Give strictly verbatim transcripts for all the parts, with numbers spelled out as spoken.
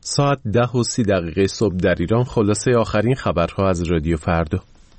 ساعت ده و سی دقیقه صبح در ایران. خلاصه آخرین خبرها از رادیو فردا.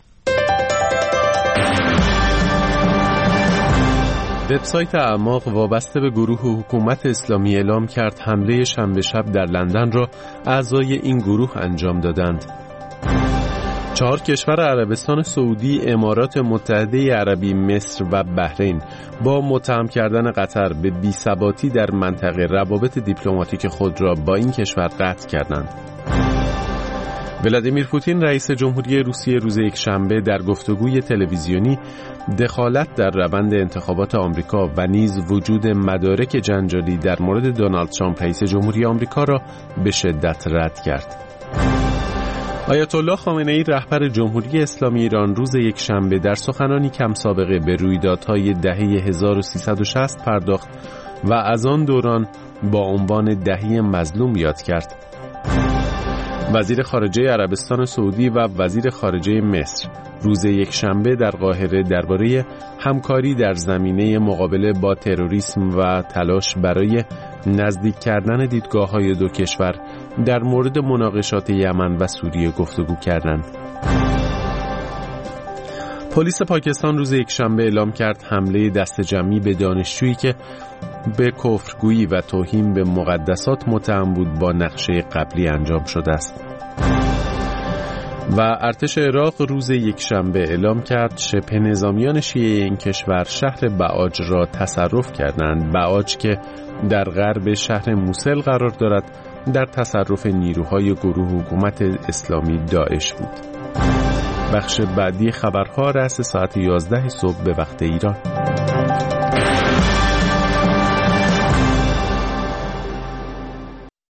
وبسایت اعماق وابسته به گروه حکومت اسلامی اعلام کرد حمله شنبه شب در لندن را اعضای این گروه انجام دادند. چهار کشور عربستان سعودی، امارات متحده عربی، مصر و بحرین با متهم کردن قطر به بی‌ثباتی در منطقه روابط دیپلماتیک خود را با این کشور قطع کردند. ولادیمیر پوتین رئیس جمهوری روسیه روز یکشنبه در گفتگوی تلویزیونی دخالت در روند انتخابات آمریکا و نیز وجود مدارک جنجالی در مورد دونالد ترامپ رئیس جمهوری آمریکا را به شدت رد کرد. آیت الله خامنه‌ای رهبر جمهوری اسلامی ایران روز یکشنبه در سخنانی کم سابقه به رویدادهای دهه هزار و سیصد و شصت پرداخت و از آن دوران با عنوان دهه مظلوم یاد کرد. وزیر خارجه عربستان سعودی و وزیر خارجه مصر روز یکشنبه در قاهره درباره همکاری در زمینه مقابله با تروریسم و تلاش برای نزدیک کردن دیدگاه‌های دو کشور در مورد مناقشات یمن و سوریه گفتگو کردند. پلیس پاکستان روز یکشنبه اعلام کرد حمله دست جمعی به دانشجویی که به کفرگویی و توهین به مقدسات متهم بود با نقشه قبلی انجام شده است. و ارتش عراق روز یکشنبه اعلام کرد شبه نظامیان شیعه این کشور شهر بعاج را تصرف کردند. بعاج که در غرب شهر موصل قرار دارد در تصرف نیروهای گروه حکومت اسلامی داعش بود. بخش بعدی خبرها رأس ساعت یازده صبح به وقت ایران.